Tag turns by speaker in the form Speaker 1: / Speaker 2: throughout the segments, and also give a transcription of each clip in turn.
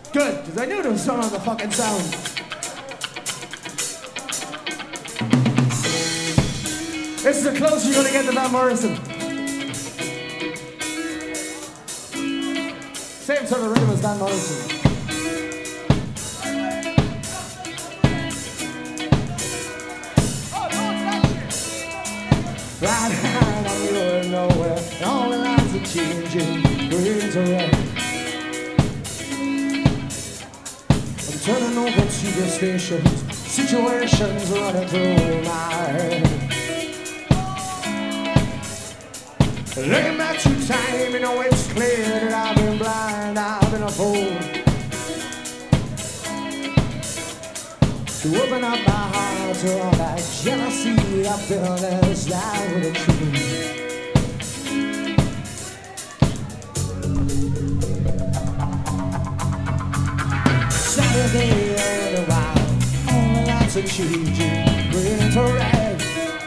Speaker 1: Good, because I knew there was someone on the fucking sound. This is the closest you're gonna get to Van Morrison. Same sort of rhythm as Van Morrison. Right now I'm going nowhere, all the lights are changing, we're interact. I'm turning over TV stations, situations running through my head. Looking back through time, you know it's clear that I've been blind, I've been a fool. To open up my heart to all that jealousy I feel that's down with a tree. Saturday and a while, all the lights are changing, we're to red.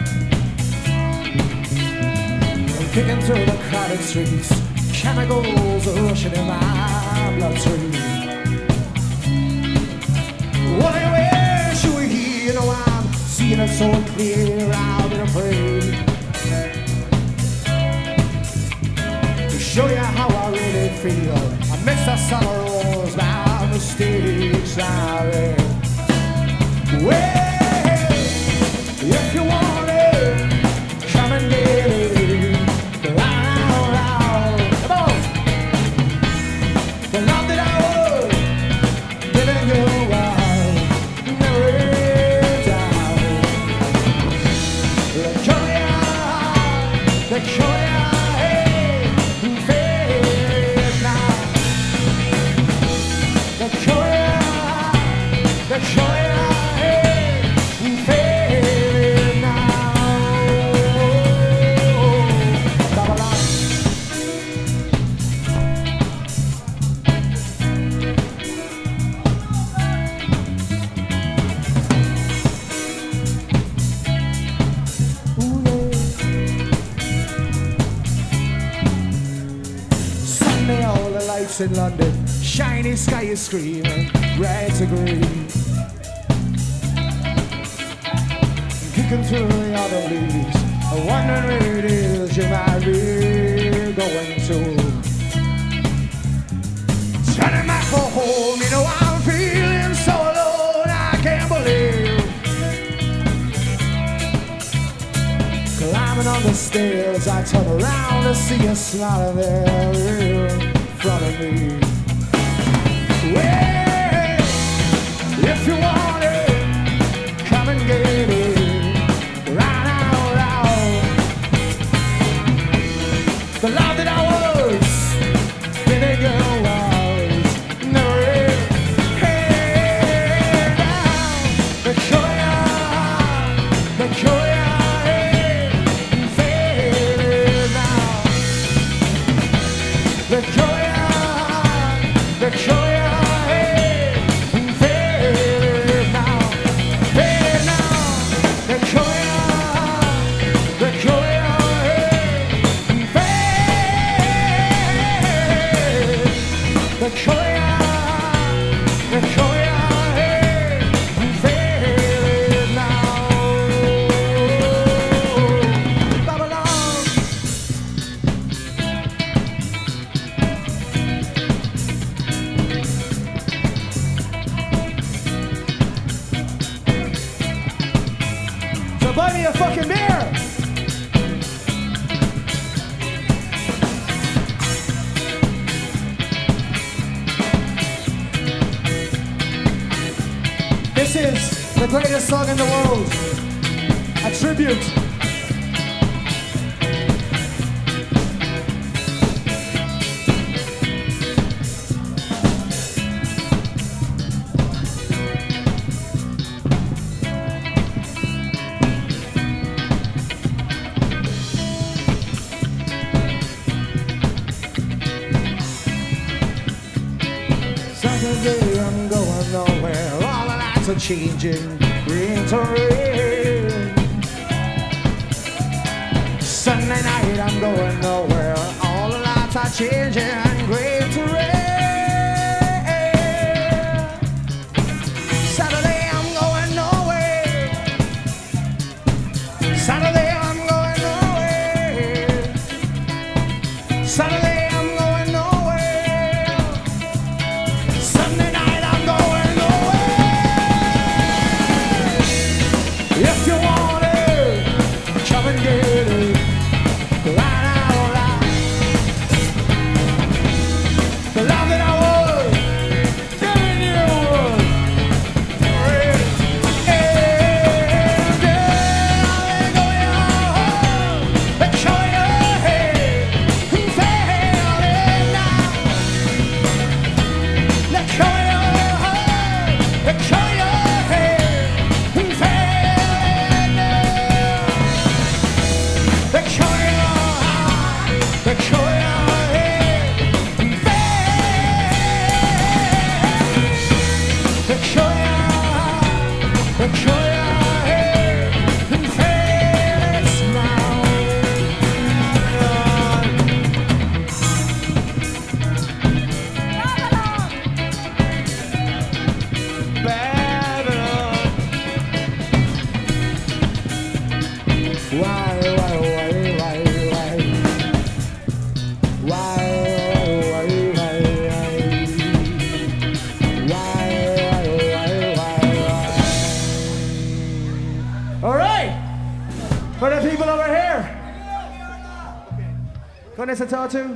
Speaker 1: I'm kicking through the crowded streets, chemicals are rushing in my bloodstream. What I wish you were here, you know I'm seeing it so clear, I've been afraid to show you how I really feel. Amidst the sorrows, my mistakes I made. Well, if you want it, come and get it. Loud, loud, come on. The love that I was giving you. In London, shiny sky is screaming, red to green. Kicking through the other leaves, I wondering where it is you might be going to. Turning back for home, you know I'm feeling so alone, I can't believe. Climbing on the stairs, I turn around to see you smiling there in front of me. Well, if you want it, come and get it. Right out loud. The love that I was giving you was never in. Hey, now, the joy, the joy. Buy me a fucking beer! This is the greatest song in the world. A tribute. Saturday I'm going nowhere, all the lights are changing, green to red. Sunday night I'm going nowhere, all the lights are changing, green to red. Con ese too?